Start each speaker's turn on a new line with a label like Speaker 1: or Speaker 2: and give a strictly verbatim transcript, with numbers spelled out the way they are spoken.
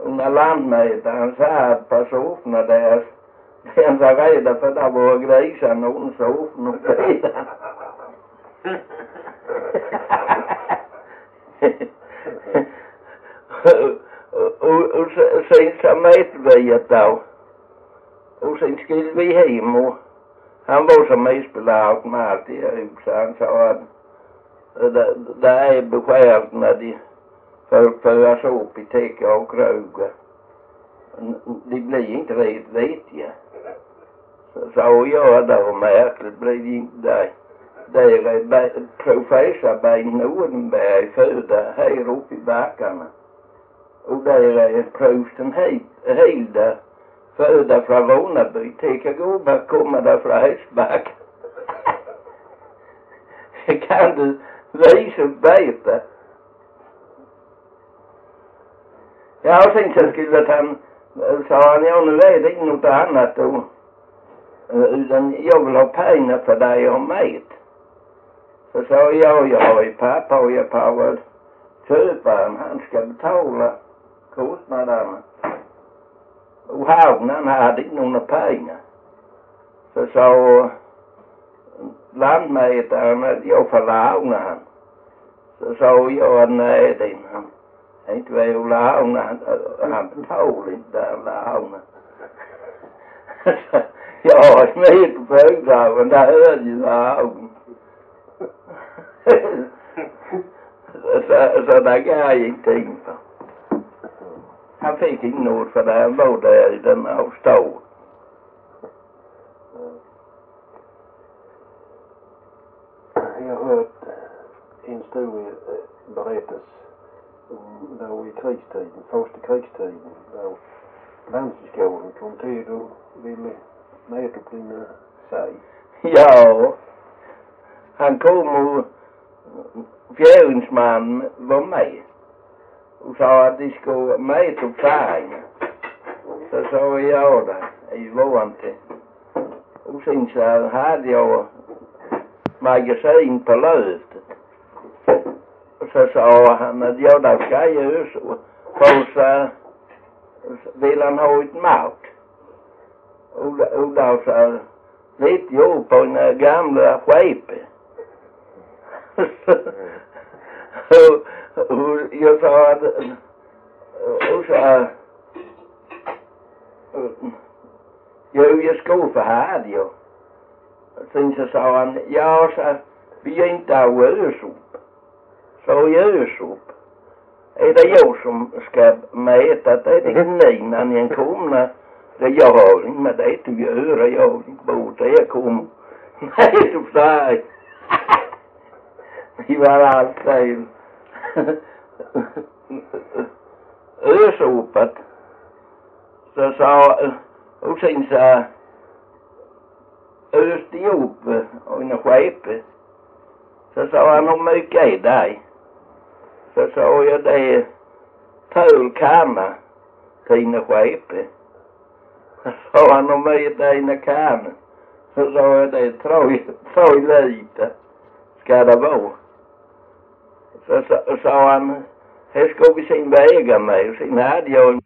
Speaker 1: Under lantmätaren sa att på soporna där, den var rädda för det var grisar någon soporna och bilar. och, och sen så mätte vi ett dag. Och sen skulle vi hem och han var som missbelagd med allt i huset. Han sa att det, det är beskärt när de för föras upp i täcke och kröga. Det blir inte rätt vetiga. Så sa jag då märkligt blir det inte det. Där är professor Bengt Nordenberg födda här uppe i backarna. Och där är prosten Hilda födda från Ronaby. Täcka gubbar kommer där från Hästback. Kan du visa bättre? Ja, och sen så skulle att han, sa han, ja nu är det inte något annat då. Utan jag vill ha pengar för det jag har med. Så sa jag, jag har ju pappa och jag på köparen, han ska betala kostnaderna. Och Hagnan hade inte några pengar. Så sa lantmätaren att jag får låna han. Så sa jag, nej det är han. Inte vad jag låna, han, han betalade inte där låna. Jag har med på födelsedagen, där hörde ju låna. så, så där gav ingenting för. Han fick ingen nåd för det, han var där i den avstånd.
Speaker 2: Jag har hört en historia berättas om då i krigstiden, första krigstiden, då landskålen kom till och ville nedupplina sig.
Speaker 1: Ja, han kom och fjäringsman var med och sa att de skulle med upp färgen. Så sa jag det, i vårante. Och sen så hade jag magasin på löftet. Och så sa han att ja, där ska jag ju så. För så vill han ha ett mat. Och, och då så vet jag på en gamla skepe. och, och jag sa att och så jo, jag ska för hade jag. Sen så sa han, ja, så vi är inte av ösup. Så ösup. Är det jag som ska mäta? Det är det ni när ni kommer. Det jag har inte med det att göra. Jag har inte bort det. Jag kommer. Nej, du säger. Det var allt fel. Ösupet. Så sa, och sen så öste ihop och en skepe. Så sa han, hur mycket är det? Så sa jag, det är tolv kammar till en skepe. Så sa han, hur mycket är en kammar? Så sa jag, det är tre liter ska det vara. Så sa han, här ska vi sin väga med. Och sen hade jag en